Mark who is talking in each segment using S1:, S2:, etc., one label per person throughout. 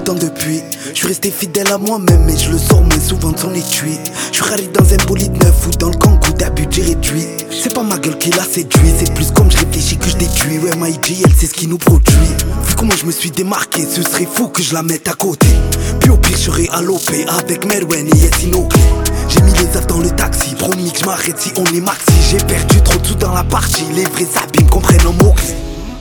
S1: temps depuis. Je suis resté fidèle à moi-même, mais je le sors moins souvent de son étui. Je suis rallé dans un bolide neuf ou dans le Kangoo d'un budget réduit. C'est pas ma gueule qui l'a séduit, c'est plus comme je réfléchis que je déduis. Ouais, MyG, elle sait ce qui nous produit. Vu comment je me suis démarqué, ce serait fou que je la mette à côté. Puis au pire, je serais à l'OP avec Merwen et Yessino. J'ai mis les afs dans le taxi, promis que je m'arrête si on est maxi. J'ai perdu trop de sous dans la partie, les vrais abîmes comprennent en mots-clés.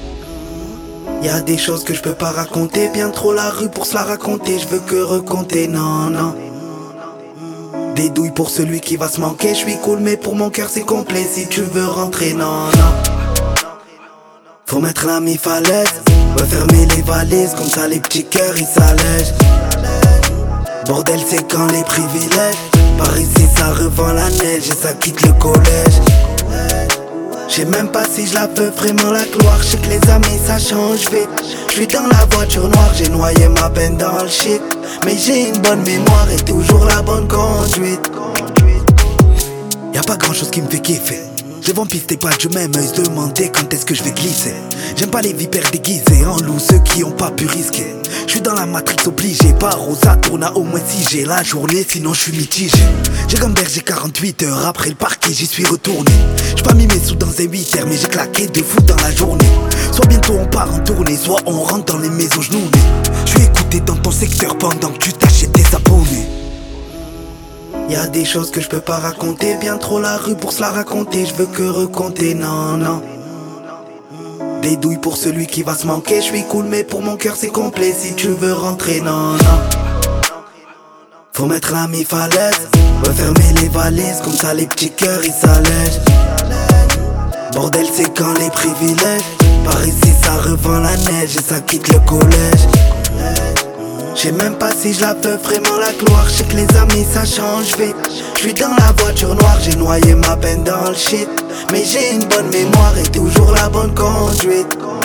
S1: Y'a des choses que je peux pas raconter, bien trop la rue pour se la raconter. Je veux que recompter, non, non. Des douilles pour celui qui va se manquer. Je suis cool mais pour mon cœur c'est complet. Si tu veux rentrer, non, non. Faut mettre la mi-falaise, refermer les valises, comme ça les petits cœurs ils s'allègent. Bordel c'est quand les privilèges. Par ici ça revend la neige et ça quitte le collège. J'sais même pas si je la veux vraiment la gloire. J'sais que les amis ça change vite. J'suis dans la voiture noire, j'ai noyé ma peine dans le shit. Mais j'ai une bonne mémoire et toujours la bonne conduite. Y'a pas grand chose qui me fait kiffer. Je vends piste et pas de même œil se demander quand est-ce que je vais glisser. J'aime pas les vipères déguisées en loup, ceux qui ont pas pu risquer. Je suis dans la matrix obligé, pas Rosa tourne à au moins si j'ai la journée, sinon je suis mitigé. J'ai gambergé 48 heures après le parquet, j'y suis retourné. J'ai pas mis mes sous dans un 8 heures, mais j'ai claqué 2 fous dans la journée. Soit bientôt on part en tournée, soit on rentre dans les maisons genoux. Je suis écouté dans ton secteur pendant que tu t'achètes tes abonnés. Y'a des choses que je peux pas raconter, bien trop la rue pour se la raconter. Je veux que recompter, non, non. Des douilles pour celui qui va se manquer. Je suis cool mais pour mon cœur c'est complet. Si tu veux rentrer, non, non. Faut mettre la mi-falaise, refermer les valises, comme ça les petits cœurs ils s'allègent. Bordel c'est quand les privilèges. Par ici ça revend la neige et ça quitte le collège. J'sais même pas si je la veux vraiment la gloire. J'sais que les amis ça change vite. J'suis dans la voiture noire, j'ai noyé ma peine dans le shit. Mais j'ai une bonne mémoire et toujours la bonne conduite.